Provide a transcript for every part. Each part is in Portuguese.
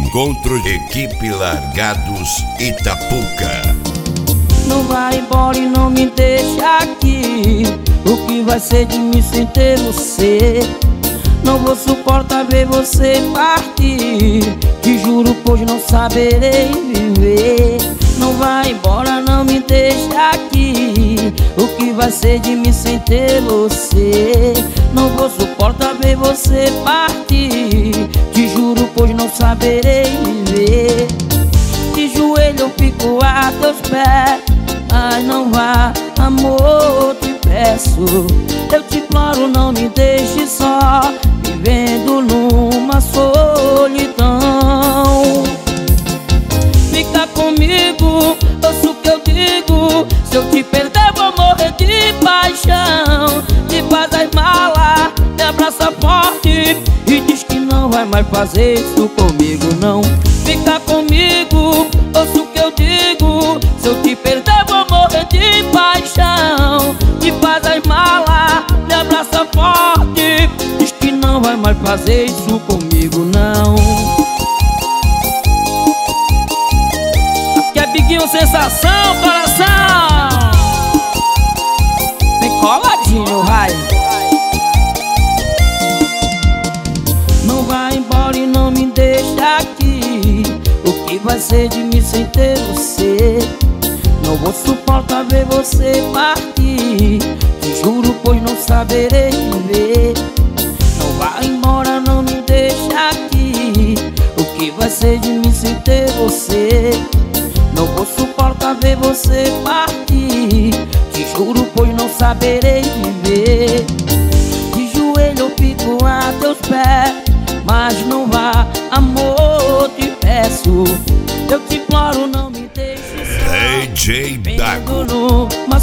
Encontro Equipe Largados Itapuca. Não vai embora e não me deixa aqui. O que vai ser de mim sem ter você? Não vou suportar ver você partir. Te juro, pois não saberei viver. Não vai embora, não me deixa aqui. O que vai ser de mim sem ter você? Não vou suportar ver você partir. Te juro, pois não saberei viver. De joelho eu fico a teus pés, mas não vá, amor, te peço. Eu te imploro, não me deixe só, vivendo numa solidão. Fica comigo, ouça o que eu digo. Se eu te perder vou morrer de paixão. Me faz as malas, me abraça forte e diz que não vai mais fazer isso comigo, não. Fica comigo, ouça o que eu digo. Se eu te perder vou morrer de paixão. Me faz as malas, me abraça forte, diz que não vai mais fazer isso comigo, não. Aqui é Biguinho Sensação, coração. Vem coladinho, vai. Não vai embora e não me deixa aqui. O que vai ser de mim sem ter você? Não vou suportar ver você partir. Te juro, pois não saberei viver. Não vai embora, não me deixa aqui. O que vai ser de mim sem ter você? Não vou suportar ver você partir. Te juro, pois não saberei viver. De joelho eu fico a teus pés, mas não vá, amor, te peço. Eu te imploro, não me deixe só, DJ Dago. numa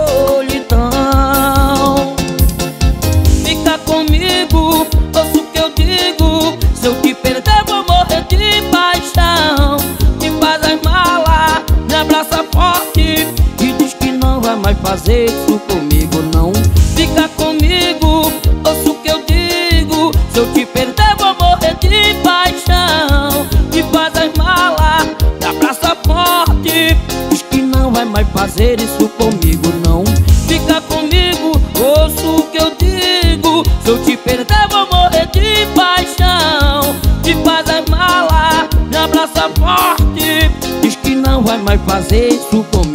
solidão. Fica comigo, ouça o que eu digo. Se eu te perder vou morrer de paixão. Me faz as malas, me abraça forte e diz que não vai mais fazer isso comigo, não. Fica comigo, ouça o que eu digo. Se eu te perder vou morrer de paixão. Me faz as malas, me abraça forte, diz que não vai mais fazer isso comigo, não. Fica comigo, ouça o que eu digo. Se eu te perder vou morrer de paixão. Me faz as malas, me abraça forte, diz que não vai mais fazer isso comigo.